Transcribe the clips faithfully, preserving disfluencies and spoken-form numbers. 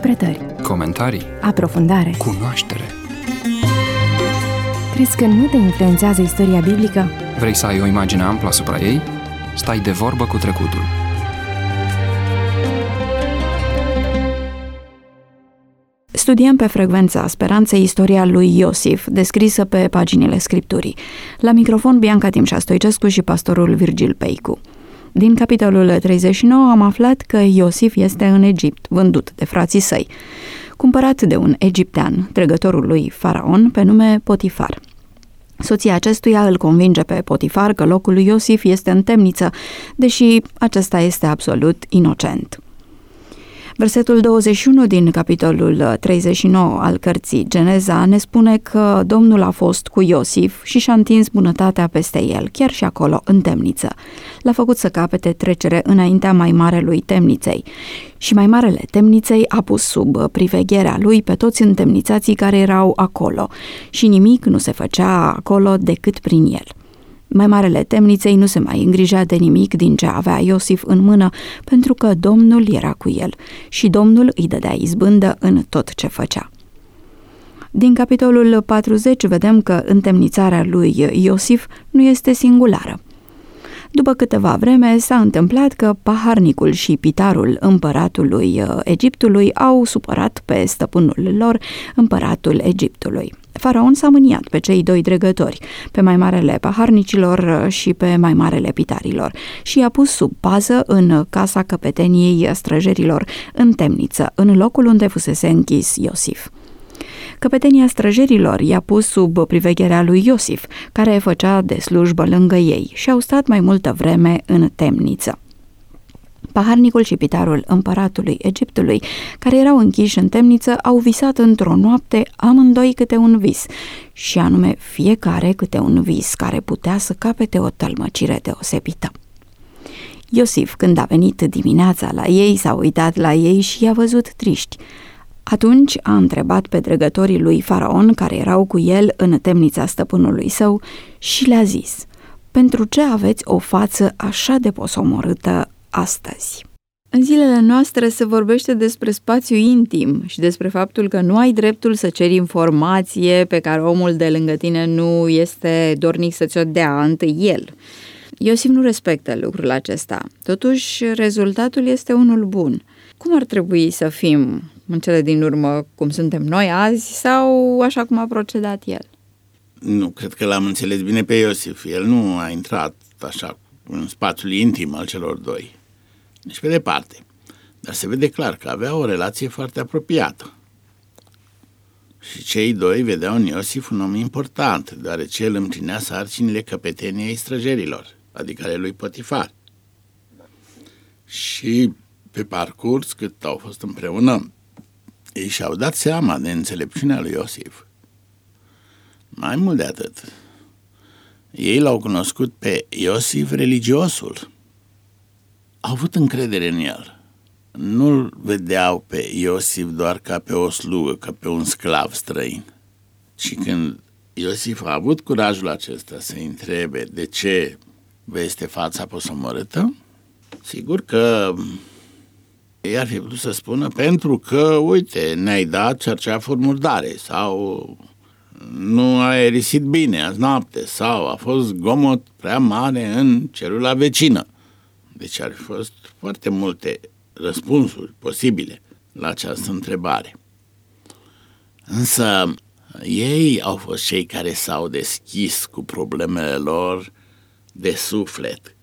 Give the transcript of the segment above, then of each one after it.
Interpretări, comentarii, aprofundare, cunoaștere. Crezi că nu te influențează istoria biblică? Vrei să ai o imagine amplă asupra ei? Stai de vorbă cu trecutul. Studiem pe Frecvența Speranței istoria lui Iosif, descrisă pe paginile Scripturii. La microfon Bianca Timșa Stoicescu și pastorul Virgil Peicu. Din capitolul treizeci și nouă am aflat că Iosif este în Egipt, vândut de frații săi, cumpărat de un egiptean, dregătorul lui Faraon, pe nume Potifar. Soția acestuia îl convinge pe Potifar că locul lui Iosif este în temniță, deși acesta este absolut inocent. Versetul douăzeci și unu din capitolul treizeci și nouă al cărții Geneza ne spune că Domnul a fost cu Iosif și și-a întins bunătatea peste el, chiar și acolo, în temniță. L-a făcut să capete trecere înaintea mai marelui temniței și mai marele temniței a pus sub privegherea lui pe toți întemnițații care erau acolo și nimic nu se făcea acolo decât prin el. Mai marele temniței nu se mai îngrijea de nimic din ce avea Iosif în mână, pentru că Domnul era cu el și Domnul îi dădea izbândă în tot ce făcea. Din capitolul patruzeci vedem că întemnițarea lui Iosif nu este singulară. După câteva vreme s-a întâmplat că paharnicul și pitarul împăratului Egiptului au supărat pe stăpânul lor, împăratul Egiptului. Faraon s-a mâniat pe cei doi dregători, pe mai marele paharnicilor și pe mai marele pitarilor, și i-a pus sub pază în casa căpeteniei străjerilor, în temniță, în locul unde fusese închis Iosif. Căpetenia străjerilor i-a pus sub privegherea lui Iosif, care făcea de slujbă lângă ei, și au stat mai multă vreme în temniță. Paharnicul și pitarul împăratului Egiptului, care erau închiși în temniță, au visat într-o noapte amândoi câte un vis, și anume fiecare câte un vis care putea să capete o tălmăcire deosebită. Iosif, când a venit dimineața la ei, s-a uitat la ei și i-a văzut triști. Atunci a întrebat pe dregătorii lui Faraon, care erau cu el în temnița stăpânului său, și le-a zis: „Pentru ce aveți o față așa de posomorâtă astăzi?” În zilele noastre se vorbește despre spațiu intim și despre faptul că nu ai dreptul să ceri informație pe care omul de lângă tine nu este dornic să ți-o dea întâi el. Iosif nu respectă lucrul acesta. Totuși, rezultatul este unul bun. Cum ar trebui să fim în cele din urmă, cum suntem noi azi, sau așa cum a procedat el? Nu, cred că l-am înțeles bine pe Iosif. El nu a intrat așa în spațiul intim al celor doi, nici pe departe. Dar se vede clar că avea o relație foarte apropiată. Și cei doi vedeau în Iosif un om important, deoarece el împlinea sarcinile căpeteniei străjerilor, adică ale lui Potifar. Și pe parcurs, cât au fost împreună, ei și-au dat seama de înțelepciunea lui Iosif. Mai mult de atât, ei l-au cunoscut pe Iosif religiosul. Au avut încredere în el. Nu-l vedeau pe Iosif doar ca pe o slugă, ca pe un sclav străin. Și când Iosif a avut curajul acesta să-i întrebe de ce vă este fața posomorâtă, sigur că ei ar fi putut să spună pentru că, uite, ne-ai dat cerceafuri murdare, sau nu a aerisit bine azi noapte, sau a fost zgomot prea mare în celula vecină. Deci ar fi fost foarte multe răspunsuri posibile la această întrebare. Însă ei au fost cei care s-au deschis cu problemele lor de suflet.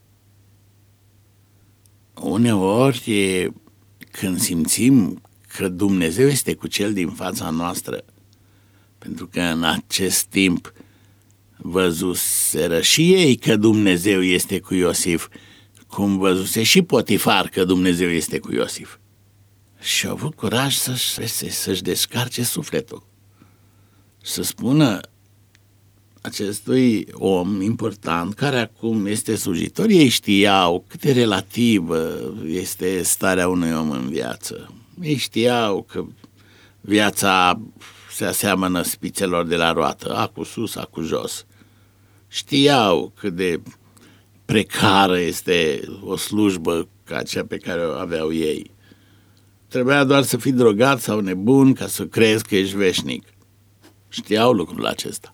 Uneori, când simțim că Dumnezeu este cu cel din fața noastră, pentru că în acest timp văzuseră și ei că Dumnezeu este cu Iosif, cum văzuse și Potifar că Dumnezeu este cu Iosif. Și au avut curaj să-și, să-și descarce sufletul, să spună acestui om important, care acum este slujitor. Ei știau cât de relativă este starea unui om în viață. Ei știau că viața se aseamănă spițelor de la roată, acu sus, acu jos. Știau cât de precară este o slujbă ca cea pe care o aveau ei. trebuia doar să fii drogat sau nebun ca să crezi că ești veșnic. Știau lucrul acesta.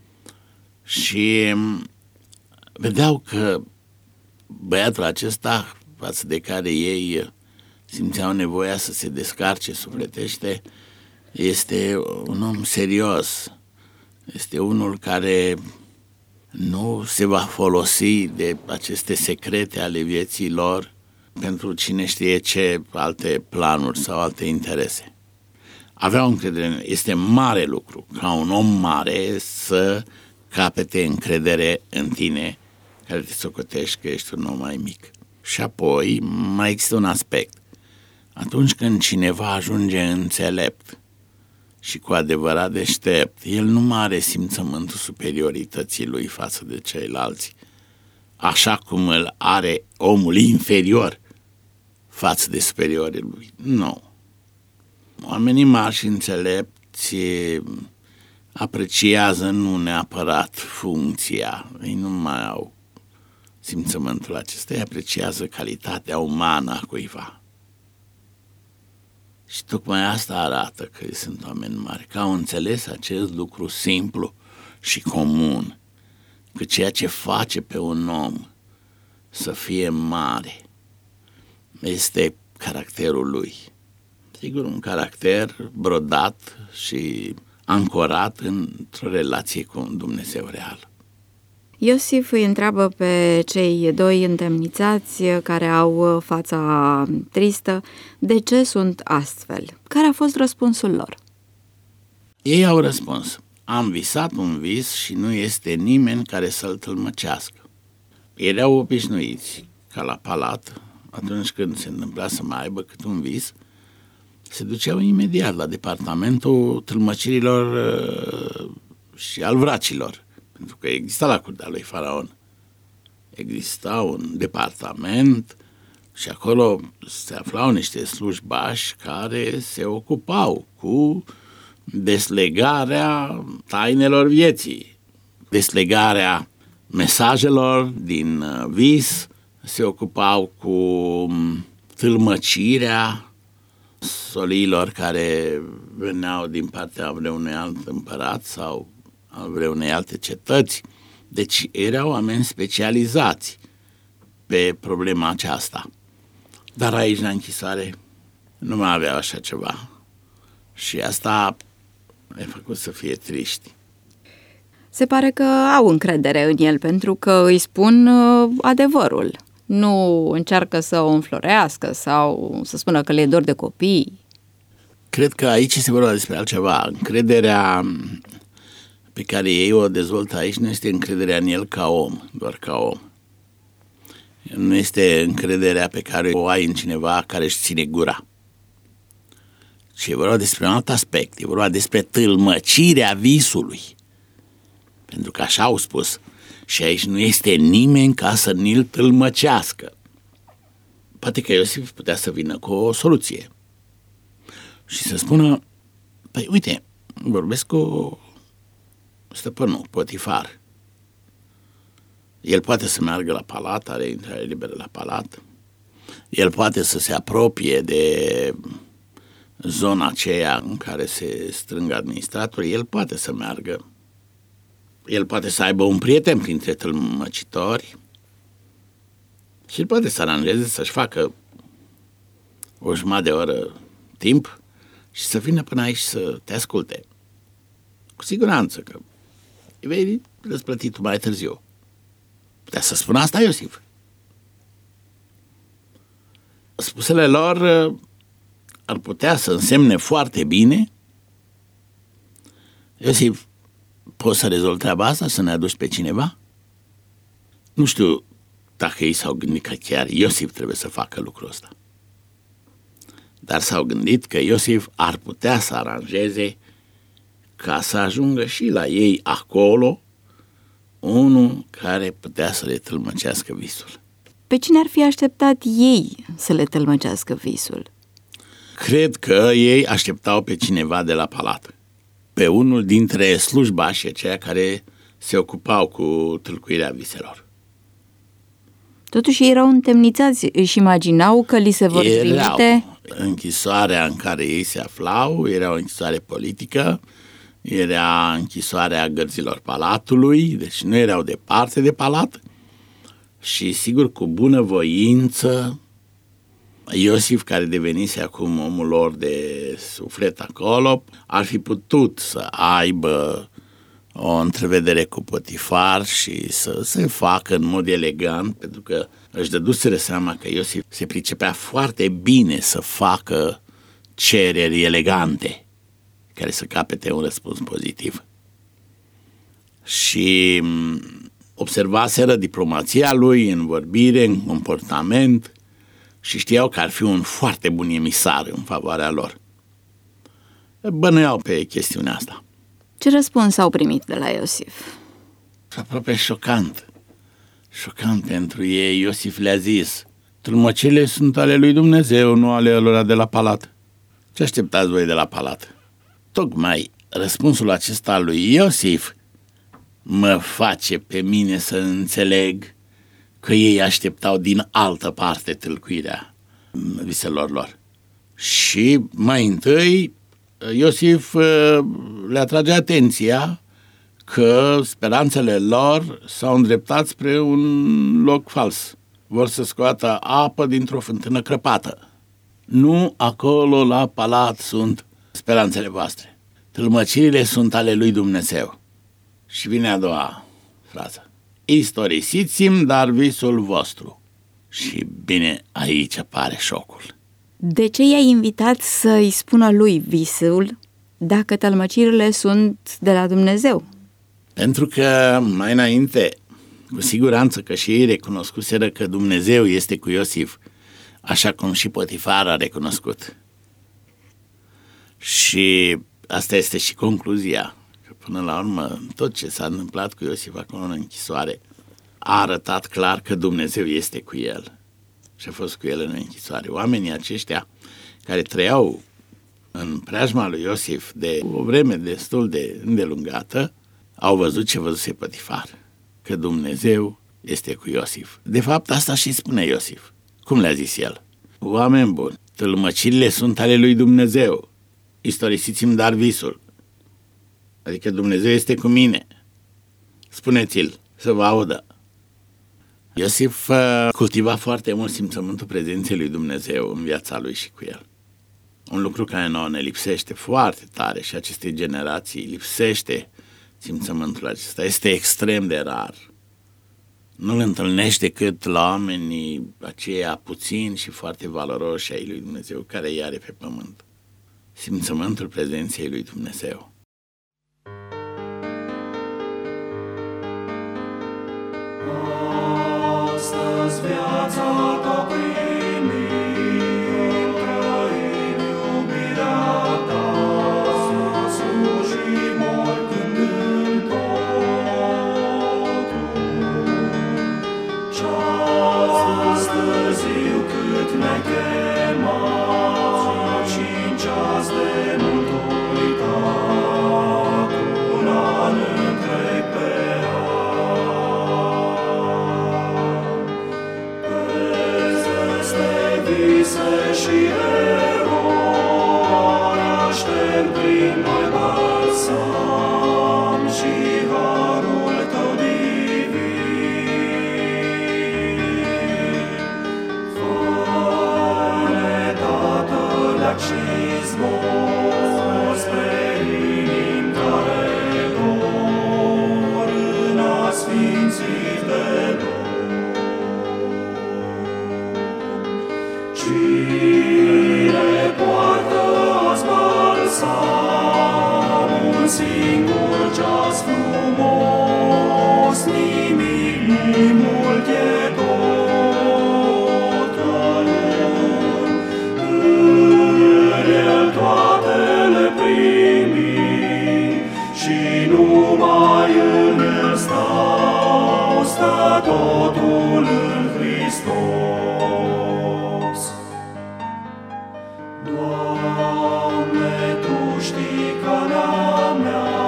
Și vedeau că băiatul acesta, față de care ei simțeau nevoia să se descarce sufletește, este un om serios. Este unul care nu se va folosi de aceste secrete ale vieții lor pentru cine știe ce alte planuri sau alte interese. Aveau încredere, este mare lucru ca un om mare să capete încredere în tine, care te socotești că ești un om mai mic. Și apoi mai există un aspect. Atunci când cineva ajunge înțelept și cu adevărat deștept, el nu mai are simțământul superiorității lui față de ceilalți, așa cum îl are omul inferior față de superiorii lui. Nu. Oamenii mari și înțelepți apreciază nu neapărat funcția, ei nu mai au simțământul acesta, ei apreciază calitatea umană a cuiva. Și tocmai asta arată că ei sunt oameni mari, că au înțeles acest lucru simplu și comun, că ceea ce face pe un om să fie mare este caracterul lui. Sigur, un caracter brodat și ancorat într-o relație cu un Dumnezeu real. Iosif îi întreabă pe cei doi întemnițați care au fața tristă de ce sunt astfel. Care a fost răspunsul lor? Ei au răspuns: am visat un vis și nu este nimeni care să-l tâlmăcească. Erau obișnuiți ca la palat, atunci când se întâmpla să mai aibă cât un vis, se duceau imediat la departamentul tâlmăcirilor și al vracilor, pentru că exista la curtea lui Faraon. Exista un departament și acolo se aflau niște slujbași care se ocupau cu deslegarea tainelor vieții, deslegarea mesajelor din vis, se ocupau cu tâlmăcirea soliilor care veneau din partea vreunui alt împărat sau a vreunei alte cetăți. Deci erau oameni specializați pe problema aceasta. Dar aici, la închisoare, nu mai aveau așa ceva. Și asta le-a făcut să fie triști. Se pare că au încredere în el, pentru că îi spun adevărul. Nu încearcă să o înflorească sau să spună că le e dor de copii. Cred că aici se vorba despre altceva. Încrederea pe care ei o dezvoltă aici nu este încrederea în el ca om, doar ca om. Nu este încrederea pe care o ai în cineva care își ține gura. Și e vorba despre un alt aspect, e vorba despre tâlmăcirea visului. Pentru că așa au spus, și aici nu este nimeni ca să ni-l tâlmăcească. Poate că Iosif putea să vină cu o soluție și să spună: păi uite, vorbesc cu stăpânul Potifar. El poate să meargă la palat, are intrare liberă la palat. El poate să se apropie de zona aceea în care se strâng administratorii. El poate să meargă. El poate să aibă un prieten printre tâlmăcitori și el poate să aranjeze să-și facă o jumătate de oră timp și să vină până aici să te asculte. Cu siguranță că îi vei răsplăti tu mai târziu. Putea să spună asta Iosif. Spusele lor ar putea să însemne foarte bine: Iosif, poți să rezolvi treaba asta, să ne aduci pe cineva? Nu știu dacă ei s-au gândit că chiar Iosif trebuie să facă lucrul ăsta. Dar s-au gândit că Iosif ar putea să aranjeze ca să ajungă și la ei acolo unul care putea să le tâlmăcească visul. Pe cine ar fi așteptat ei să le tâlmăcească visul? Cred că ei așteptau pe cineva de la palat. Pe unul dintre slujbași, aceia care se ocupau cu tâlcuirea viselor. Totuși erau întemnițați, își imaginau că li se vor erau, trimite închisoarea în care ei se aflau era o închisoare politică, era închisoarea gărzilor palatului, deci nu erau departe de palat și sigur cu bunăvoință Iosif, care devenise acum omul lor de suflet acolo, ar fi putut să aibă o întrevedere cu Potifar și să se facă în mod elegant, pentru că își dăduseră seama că Iosif se pricepea foarte bine să facă cereri elegante care să capete un răspuns pozitiv. Și observaseră diplomația lui în vorbire, în comportament și știau că ar fi un foarte bun emisar în favoarea lor. Bănuiau pe chestiunea asta. Ce răspuns au primit de la Iosif? Aproape șocant. Șocant pentru ei. Iosif le-a zis: tâlmăcile sunt ale lui Dumnezeu, nu ale lor de la palat. Ce așteptați voi de la palat? Tocmai răspunsul acesta lui Iosif mă face pe mine să înțeleg că ei așteptau din altă parte tâlcuirea viselor lor. Și mai întâi Iosif le atrage atenția că speranțele lor s-au îndreptat spre un loc fals. Vor să scoată apă dintr-o fântână crăpată. Nu acolo la palat sunt speranțele voastre. Tâlmăcirile sunt ale lui Dumnezeu. Și vine a doua frază: istorisiți-mi dar visul vostru. Și bine, aici apare șocul. De ce i-ai invitat să-i spună lui visul dacă tălmăcirile sunt de la Dumnezeu? Pentru că mai înainte, cu siguranță că și ei recunoscuseră că Dumnezeu este cu Iosif, așa cum și Potifar a recunoscut. Și asta este și concluzia, că până la urmă tot ce s-a întâmplat cu Iosif acolo în închisoare a arătat clar că Dumnezeu este cu el și a fost cu el în închisoare. Oamenii aceștia care trăiau în preajma lui Iosif de o vreme destul de îndelungată au văzut ce văzuse Potifar, că Dumnezeu este cu Iosif. De fapt, asta și spune Iosif. Cum le-a zis el? Oameni buni, tâlmăcirile sunt ale lui Dumnezeu. Istorisiți-mi dar visul. Adică Dumnezeu este cu mine. Spuneți-l să vă audă. Iosif cultiva foarte mult simțământul prezenței lui Dumnezeu în viața lui și cu el. Un lucru care nouă ne lipsește foarte tare și acestei generații lipsește simțământul acesta. Este extrem de rar. Nu-l întâlnești decât la oamenii aceia puțini și foarte valoroși ai lui Dumnezeu care îi are pe pământ. Simțământul prezenței lui Dumnezeu. Astăzi viața ta primi, trăim iubirea ta, să slujim oricând în totul. Ceas târziu cât ne chemat și-n ceas de mult uitat, un an întreg pe și eroi aștept prin noi balsam și harul tău divin. Fă-ne, Tatăl, și zbor spre inimi care dor în asfințit de noi. Cine poartă azi balsam, un singur ceas frumos, nimic nu-i mult e totul. În el toate le primi și numai în el stau, stă totul în Hristos. Doamne, Tu știi calea mea,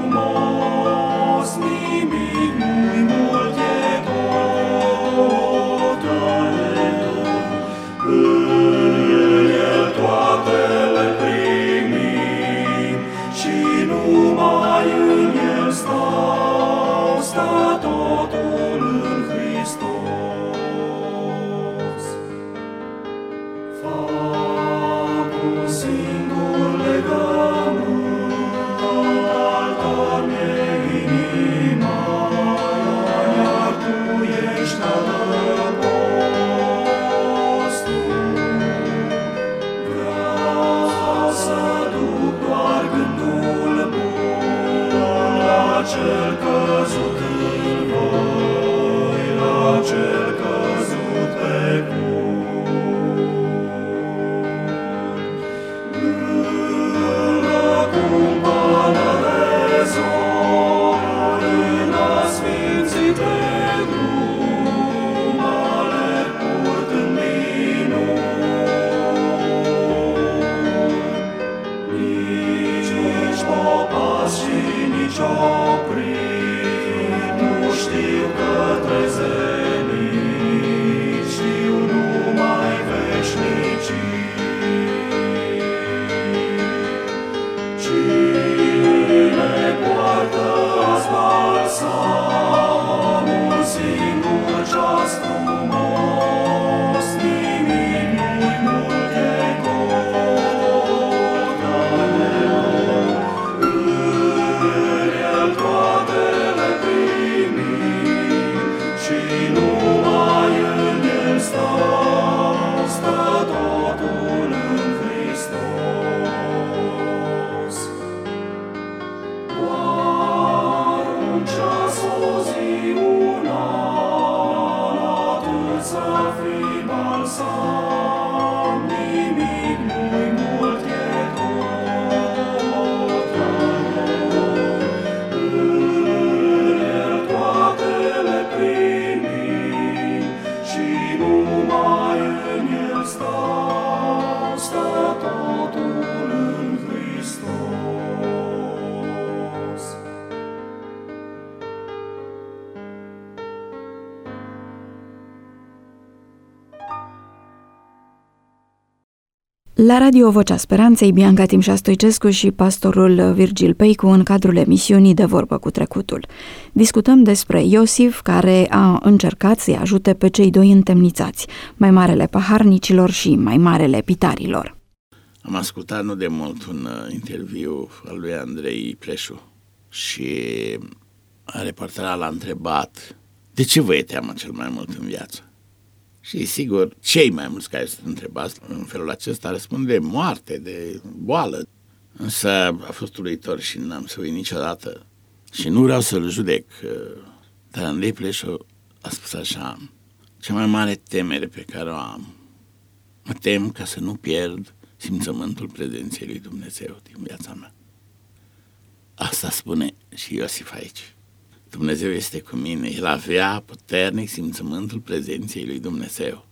frumos, nimic nu-i mult, e totul în el toate le primim și numai în el stau, stă totul în Hristos. Fac un singur legământ, altar mi-e inima, iar tu ești adăpostul. Vreau să duc doar gândul bun la cel căzut în voi, la cel căzut pe Lângă cumpănă de zori, în asfințite drum, alerg purtând minuni. Nici popas și nici oprit nu știu către zenit, știu numai veșnicii. Cine poartă azi balsamul, singur ceas frumos, nimic nu-i mult, e totul în el toate le primim și numai în el stau, stă totul în Hristos. Doar un ceas, o zi, un an, atât să fii balsam, nimic nu-i mult, e totul în el toate le primim și numai în el stau, stă totul în Hristos. La radio Vocea Speranței, Bianca Timșa Stoicescu și pastorul Virgil Peicu în cadrul emisiunii De Vorbă cu Trecutul. Discutăm despre Iosif, care a încercat să-i ajute pe cei doi întemnițați, mai marele paharnicilor și mai marele pitarilor. Am ascultat nu de mult un uh, interviu al lui Andrei Pleșu și reporterul l-a întrebat: de ce vă e teamă cel mai mult în viață? Și sigur, cei mai mulți care sunt întrebați în felul acesta răspund de moarte, de boală. Însă a fost uluitor și n-am să uit niciodată. Și nu vreau să-l judec, dar Andrei Pleșu a spus așa: cea mai mare temere pe care o am, mă tem ca să nu pierd simțământul prezenței lui Dumnezeu din viața mea. Asta spune și Iosif aici. Dumnezeu este cu mine. El avea puternic simțământul prezenței lui Dumnezeu.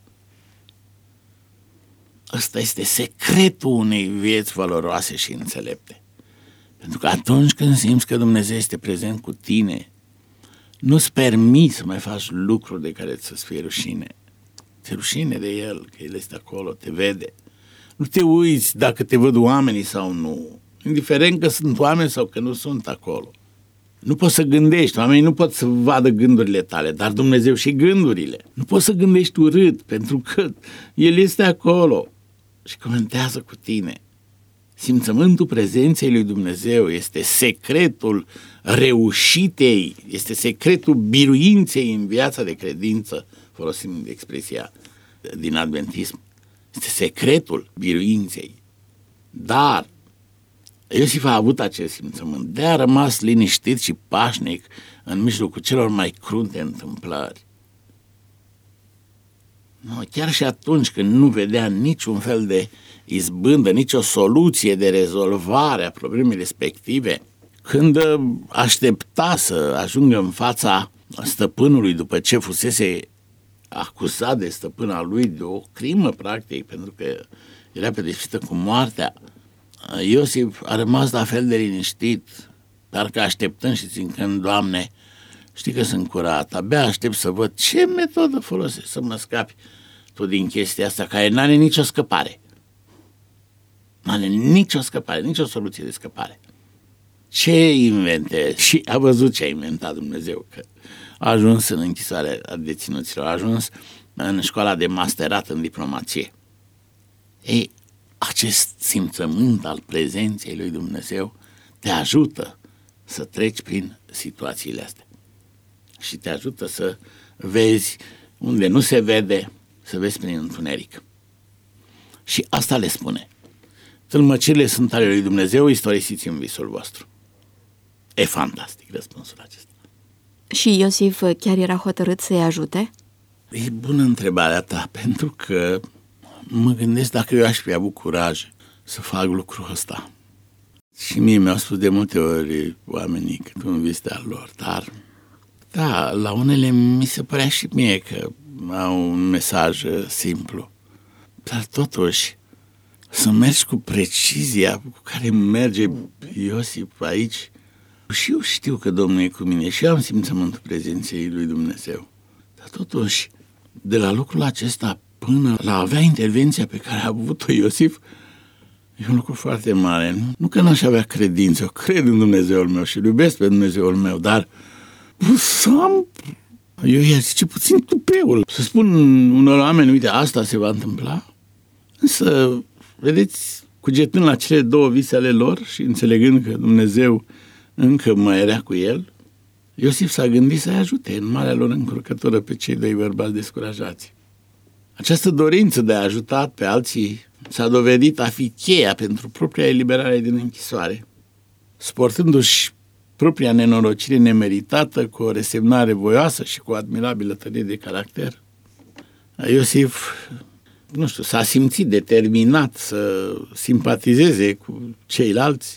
Ăsta este secretul unei vieți valoroase și înțelepte. Pentru că atunci când simți că Dumnezeu este prezent cu tine, nu-ți permiți să mai faci lucruri de care să-ți fie rușine. Ți-e rușine de El, că El este acolo, te vede. Nu te uiți dacă te văd oamenii sau nu, indiferent că sunt oameni sau că nu sunt acolo. Nu poți să gândești, oamenii nu pot să vadă gândurile tale, dar Dumnezeu și gândurile. Nu poți să gândești urât, pentru că El este acolo și comentează cu tine. Simțământul prezenței lui Dumnezeu este secretul reușitei, este secretul biruinței în viața de credință, folosim expresia din adventism. Este secretul biruinței. Dar Iosif a avut acest simțământ, de a rămas liniștit și pașnic în mijlocul celor mai crunte întâmplări. No, chiar și atunci când nu vedea niciun fel de izbândă, nicio soluție de rezolvare a problemei respective, când aștepta să ajungă în fața stăpânului după ce fusese acuzat de stăpâna lui de o crimă, practic, pentru că era pedepsită cu moartea, Iosif a rămas la fel de liniștit Dar că așteptând și zicând, Doamne, știi că sunt curat, abia aștept să văd ce metodă folosesc să mă scapi tu din chestia asta, care n-are nicio scăpare. N-are nicio scăpare, nicio soluție de scăpare. Ce inventez? Și a văzut ce a inventat Dumnezeu, că a ajuns în închisoarea a deținuților, a ajuns în școala de masterat în diplomație. Ei, acest simțământ al prezenței lui Dumnezeu te ajută să treci prin situațiile astea. Și te ajută să vezi unde nu se vede, să vezi prin întuneric. Și asta le spune. Tâlmăcirile sunt ale lui Dumnezeu, istorisiți în visul vostru. E fantastic răspunsul acesta. Și Iosif chiar era hotărât să-i ajute? E bună întrebarea ta, pentru că mă gândesc dacă eu aș fi avut curaj să fac lucrul ăsta. Și mie mi-au spus de multe ori oamenii cât un vis de-al lor, dar da, la unele mi se părea și mie că au un mesaj simplu. Dar totuși, să mergi cu precizia cu care merge Iosif aici, și eu știu că Domnul e cu mine și eu am simțământul prezenței lui Dumnezeu. Dar totuși, de la lucrul acesta până la avea intervenția pe care a avut-o Iosif, e un lucru foarte mare. Nu, nu că n-aș avea credință, eu cred în Dumnezeul meu și îl iubesc pe Dumnezeul meu, dar să am, eu i-aș zice puțin tupeul. Să spun unor oameni, uite, asta se va întâmpla, însă, vedeți, cugetând la cele două vise ale lor și înțelegând că Dumnezeu încă mai era cu el, Iosif s-a gândit să-i ajute în marea lor încurcătură pe cei doi bărbați descurajați. Această dorință de a ajuta pe alții s-a dovedit a fi cheia pentru propria eliberare din închisoare, sportându-și propria nenorocire nemeritată cu o resemnare voioasă și cu o admirabilă tărie de caracter. Iosif, nu știu, s-a simțit determinat să simpatizeze cu ceilalți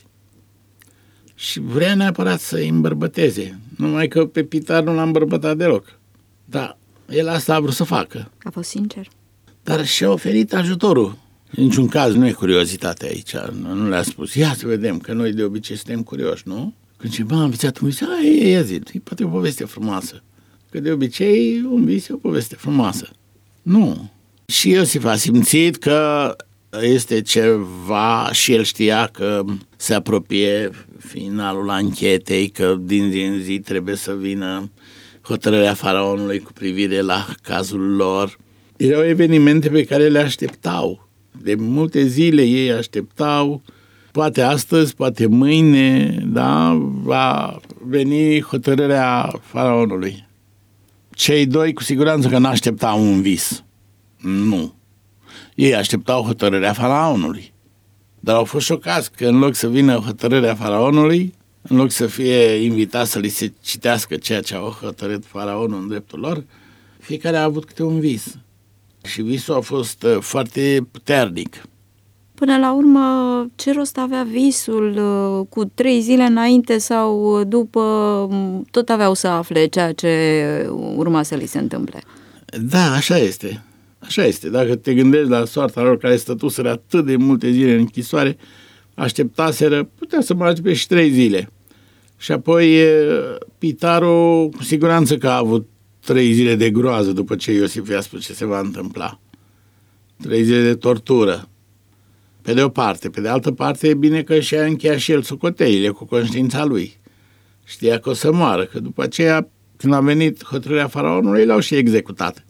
și vrea neapărat să îi îmbărbăteze, numai că pe Pitar nu l-a îmbărbătat deloc. Dar el asta a vrut să facă. A fost sincer. Dar și-a oferit ajutorul. În niciun caz nu e curiozitate aici. Nu le-a spus, ia să vedem, că noi de obicei suntem curioși, nu? Când cineva a învățat un vis, aia ia zi, e poate o poveste frumoasă. Că de obicei un vis e o poveste frumoasă. Nu. Și Iosif a simțit că este ceva și el știa că se apropie finalul anchetei, că din zi în zi trebuie să vină hotărârea faraonului cu privire la cazul lor. Erau evenimente pe care le așteptau. De multe zile ei așteptau, poate astăzi, poate mâine, da, va veni hotărârea faraonului. Cei doi cu siguranță că n-așteptau un vis. Nu. Ei așteptau hotărârea faraonului. Dar au fost șocați că în loc să vină hotărârea faraonului, în loc să fie invitat să li se citească ceea ce au hotărât faraonul în dreptul lor, fiecare a avut câte un vis. Și visul a fost foarte puternic. Până la urmă, ce rost avea visul? Cu trei zile înainte sau după, tot aveau să afle ceea ce urma să li se întâmple. Da, așa este. Așa este. Dacă te gândești la soarta lor care stătuseră atât de multe zile în închisoare, așteptaseră, putea să mai aștepte și trei zile. Și apoi Pitarul, cu siguranță că a avut trei zile de groază după ce Iosif i-a spus ce se va întâmpla. Trei zile de tortură. Pe de o parte. Pe de altă parte, e bine că și-a încheiat și el socotelile cu conștiința lui. Știa că o să moară, că după aceea, când a venit hotărârea faraonului, l-au și executat.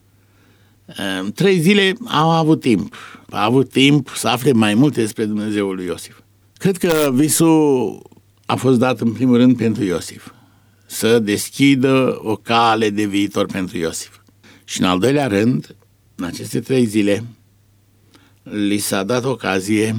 Trei zile au avut timp. A avut timp să afle mai multe despre Dumnezeul lui Iosif. Cred că visul a fost dat în primul rând pentru Iosif. Să deschidă o cale de viitor pentru Iosif. Și în al doilea rând, în aceste trei zile, li s-a dat ocazie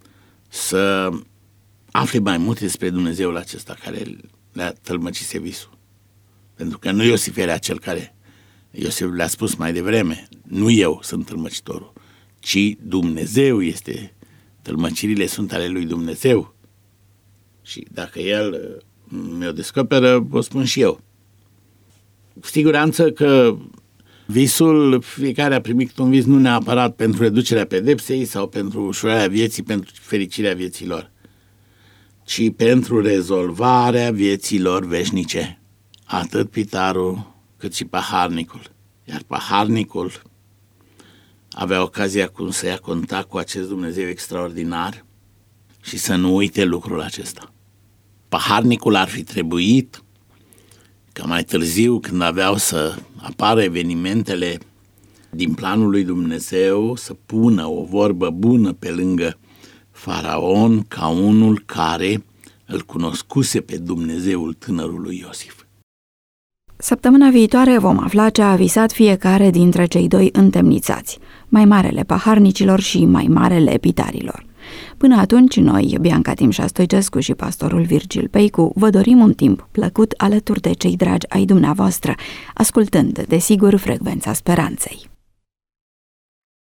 să afle mai multe despre Dumnezeul acesta care le-a tălmăcise visul. Pentru că nu Iosif era cel care, Iosif le-a spus mai devreme, nu eu sunt tălmăcitorul, ci Dumnezeu este, tălmăcirile sunt ale lui Dumnezeu. Și dacă el mi-o descoperă, o spun și eu. Cu siguranță că visul, fiecare a primit un vis nu neapărat pentru reducerea pedepsei sau pentru ușurarea vieții, pentru fericirea vieții lor. ci pentru rezolvarea vieților veșnice. Atât pitarul cât și paharnicul. Iar paharnicul avea ocazia cum să ia contact cu acest Dumnezeu extraordinar și să nu uite lucrul acesta. Paharnicul ar fi trebuit ca mai târziu, când aveau să apară evenimentele din planul lui Dumnezeu, să pună o vorbă bună pe lângă Faraon ca unul care îl cunoscuse pe Dumnezeul tânărului Iosif. Săptămâna viitoare vom afla ce a visat fiecare dintre cei doi întemnițați, mai marele paharnicilor și mai marele pitarilor. Până atunci, noi, Bianca Timșa Stoicescu și pastorul Virgil Peicu, vă dorim un timp plăcut alături de cei dragi ai dumneavoastră, ascultând, desigur, Frecvența Speranței.